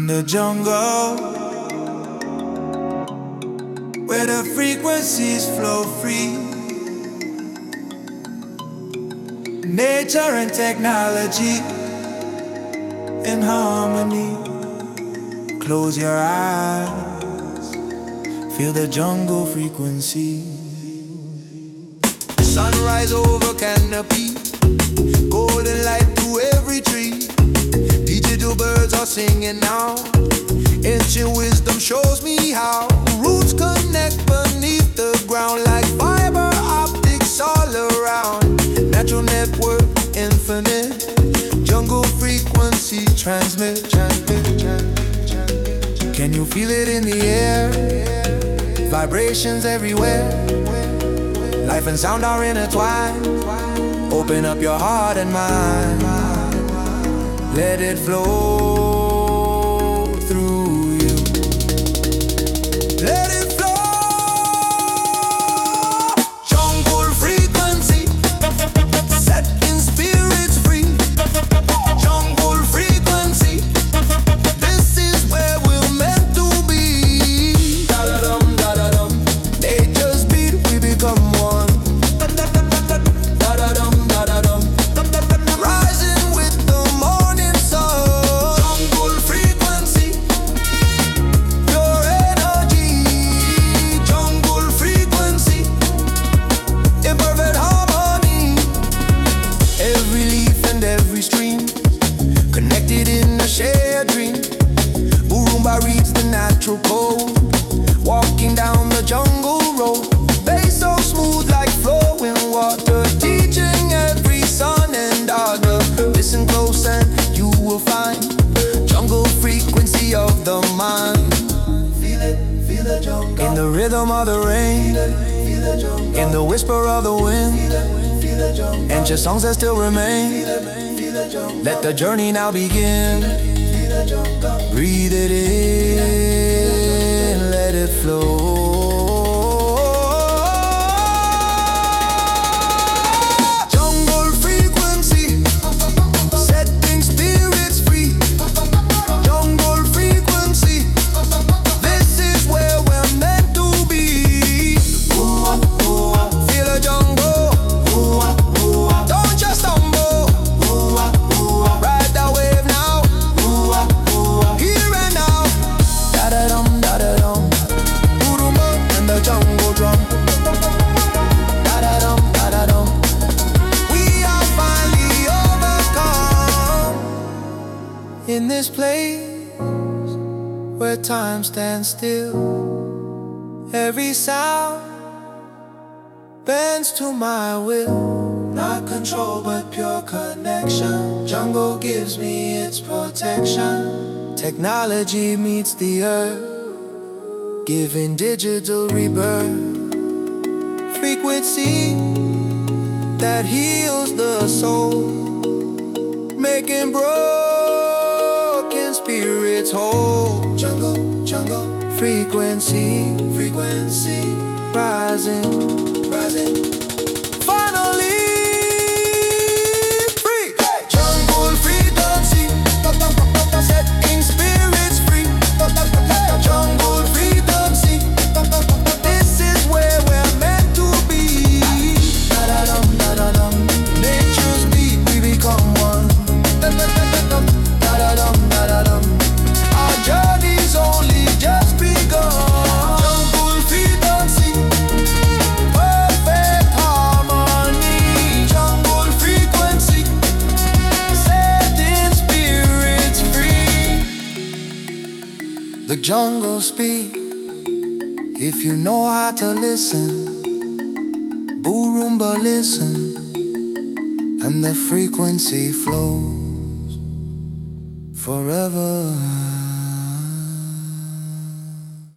the jungle, where the frequencies flow free. Nature and technology in harmony. Close your eyes, feel the jungle frequency. Sunrise over canopy, golden light through every tree. Digital birds are singing now, ancient wisdom shows me how. Roots connect beneath the ground like fiber optics all around. Natural network infinite, jungle frequency transmit. Can you feel it in the air? Vibrations everywhere. Life and sound are intertwined. Open up your heart and mind. Let it flow through you. Let it flow. Jungle frequency, setting spirits free. Jungle frequency, this is where we're meant to be. Da-da-dum, da-da-dum. Nature's beat, we become one. Da-da-dum, da-da-dum. Rising with the morning sun. Jungle frequency, pure energy. Jungle frequency, in perfect harmony. Every leaf and every stream, connected in a shared dream. Urumba reads the natural code, walking down the jungle road. Bass so smooth like flowing water, teaching every son and daughter. Listen close and you will find jungle frequency of the mind. Feel it, feel the jungle. In the rhythm of the rain, feel the jungle. In the whisper of the wind, feel the jungle. Ancient songs that still remain. Feel the jungle. Let the journey now begin. Feel the jungle. Breathe it in, let it flow. Jungle frequency, setting spirits free. Jungle frequency, this is where we're meant to be. Feel the jungle, don't just stumble. Ride that wave now, here and now. Da-da-dum, da-da-dum. Urumba and the jungle drum. Da-da-dum, da-da-dum. We are finally overcome. In this place where time stands still, every sound bends to my will. Not control but pure connection. Jungle gives me its protection. Technology meets the earth, giving digital rebirth. Frequency that heals the soul, making broken spirits whole. Jungle, jungle, frequency, frequency, rising, rising. Finally free. Jungle frequency, setting spirits free. Jungle frequency, this is where we're meant to be. Da-da-dum, da-da-dum. Nature's beat, we become one. Da-da-dum, da-da-dum. Our journey's only just begun. Jungle frequency, perfect harmony. Jungle frequency, setting spirits free. The jungle speak, if you know how to listen. Urumba listen, and the frequency flows forever.